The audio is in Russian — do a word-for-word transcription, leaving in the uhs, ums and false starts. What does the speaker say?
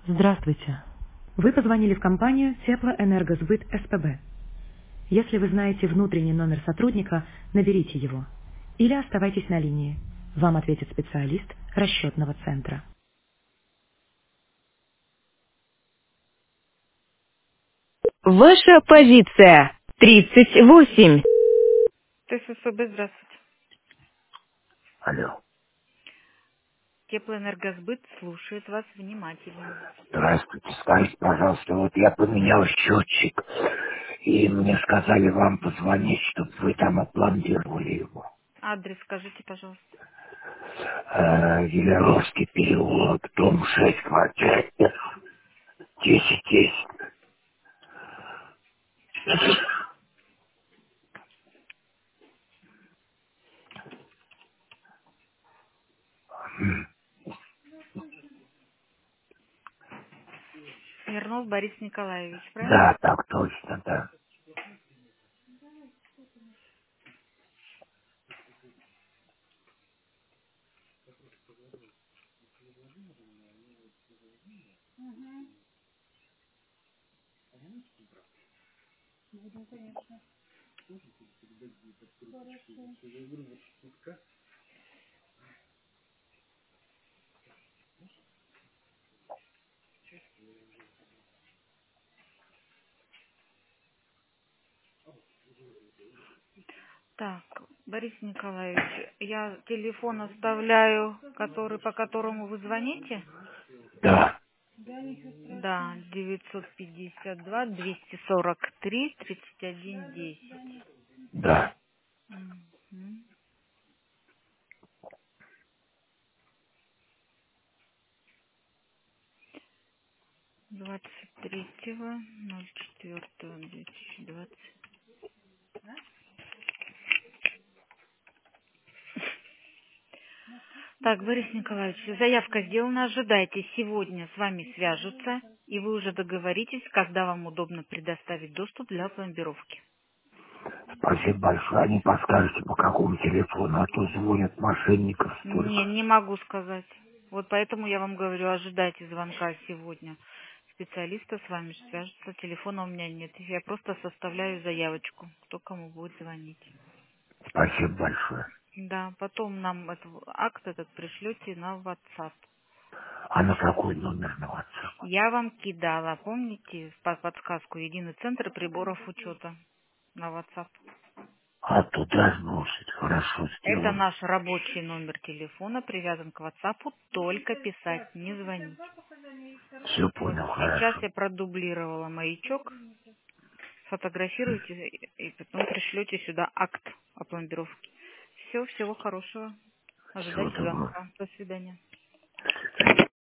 Здравствуйте. Вы позвонили в компанию Теплоэнергосбыт СПБ. Если вы знаете внутренний номер сотрудника, наберите его. Или оставайтесь на линии. Вам ответит специалист расчетного центра. Ваша позиция тридцать восемь. ТССБ, здравствуйте. Алло. Теплоэнергосбыт слушает вас внимательно. Здравствуйте. Скажите, пожалуйста, вот я поменял счетчик, и мне сказали вам позвонить, чтобы вы там опломбировали его. Адрес скажите, пожалуйста. Э, Елеровский переулок, дом шесть, квартира десять десять. Смирнов Борис Николаевич, правильно? Да, так точно, да. Так, Борис Николаевич, я телефон оставляю, который, по которому вы звоните. Да, Да, девятьсот пятьдесят два двести сорок три тридцать один десять. да. Мгм. двадцать третьего ноль четвёртого две тысячи двадцать. Так, Борис Николаевич, заявка сделана, ожидайте, сегодня с вами свяжутся, и вы уже договоритесь, когда вам удобно предоставить доступ для пломбировки. Спасибо большое. А не подскажете, по какому телефону, а то звонят мошенников Не, столько. не могу сказать. Вот поэтому я вам говорю, ожидайте звонка сегодня. Специалиста с вами свяжется, телефона у меня нет. Я просто составляю заявочку, кто кому будет звонить. Спасибо большое. Да, потом нам этот акт этот пришлете на WhatsApp. А на какой номер на WhatsApp? Я вам кидала, помните, по подсказку единый центр приборов учета на WhatsApp. А туда сбросить. Хорошо, Это сделаю. наш рабочий номер телефона, привязан к WhatsApp, только писать, не звонить. Все Вот понял, сейчас хорошо. я продублировала маячок, сфотографируйте и потом пришлете сюда акт о пломбировке. Все, всего хорошего. Всего Ожидайте доброго. звонка. До свидания. До свидания.